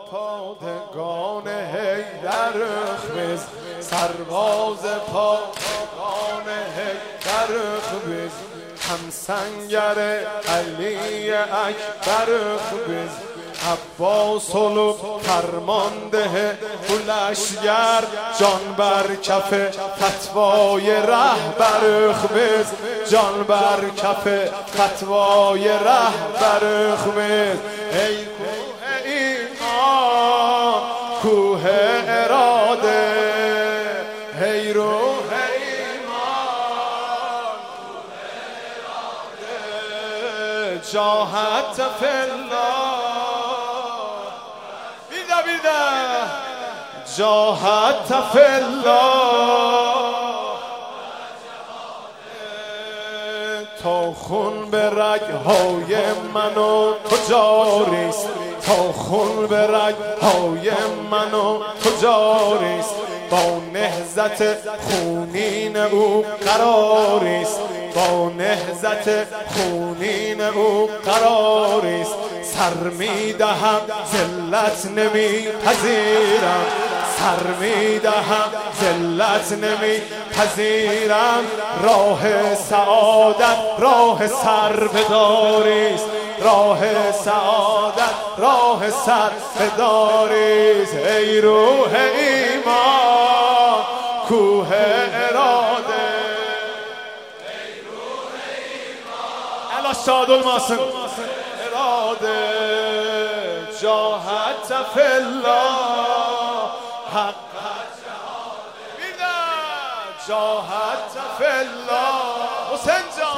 پادگان حیدر خبز، سرباز پادگان حیدر خبز، همسنگر علی اکبر خبز، عباس لو فرمانده لشگر، جان بر کف فتوای رهبر خبز، جان بر کف فتوای رهبر خبز. ای کوه ایمان کوه اراده، ای روح ایمان کوه اراده، جاهت فی الله جاهت فی الله، تا خون به رگ‌های من و تو جاریست، تا خون به رگ‌های من و تو جاریست، با نهضت خونین او قراریست، با نهضت خونین او قراریست. سر میدهم ذلت نمیپذیرم، سر میدهم ذلت نمیپذیرم، راه سعادت راه سربداریست، راه سعادت راه سربداریست. ای روح ایمان کوه اراده، ای روح ایمان الا شاد الماسم اراده، جاهت فی الله حق جاهت فی الله. حسین جان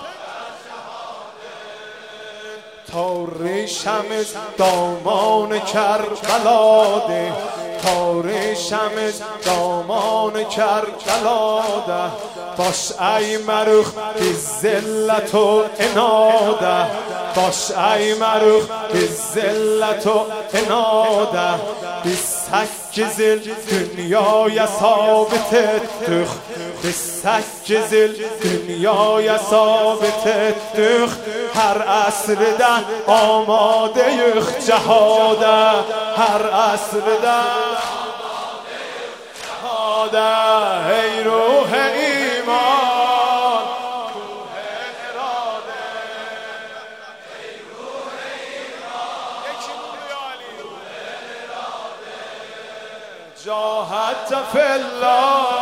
تا ریشم دامان کربلا ده، تا ریشم دامان کربلا ده، باش ای مروخ بی ذلت و عناده، باش ای مروخ بی ذلت و عناده، بی سک زل دنیای ثابت دخ، بی سک زل دنیای ثابت دخ، هر عصر ده آماده یخ جهاده، هر عصر ده آماده یخ جهاده. ای روح ایمان کوه اراده، ای روح ایمان یکی نور علی کوه اراده، جاهت فی الله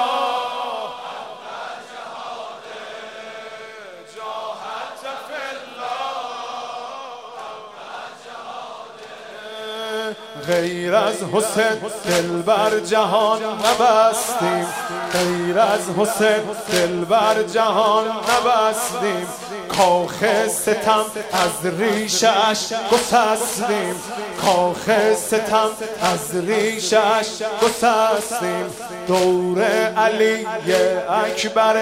غیر از حسین دل بر جهان نبستیم، غیر از حسین دل بر جهان نبستیم، کاخ ستم از ریشش گسستیم، کاخ ستم از ریشش گسستیم، دور علی اکبر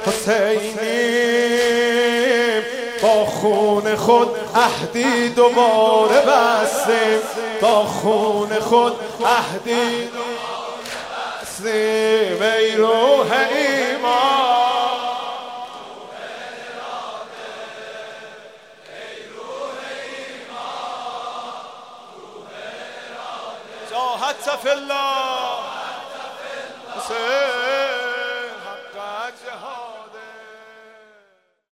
حسینیم، با خون خود عهدی دوباره بستیم، با خون خود عهدی دوباره بستیم. ای روح ایمان کوه اراده، ای روح ایمان کوه اراده، جاهت فی الله حسین.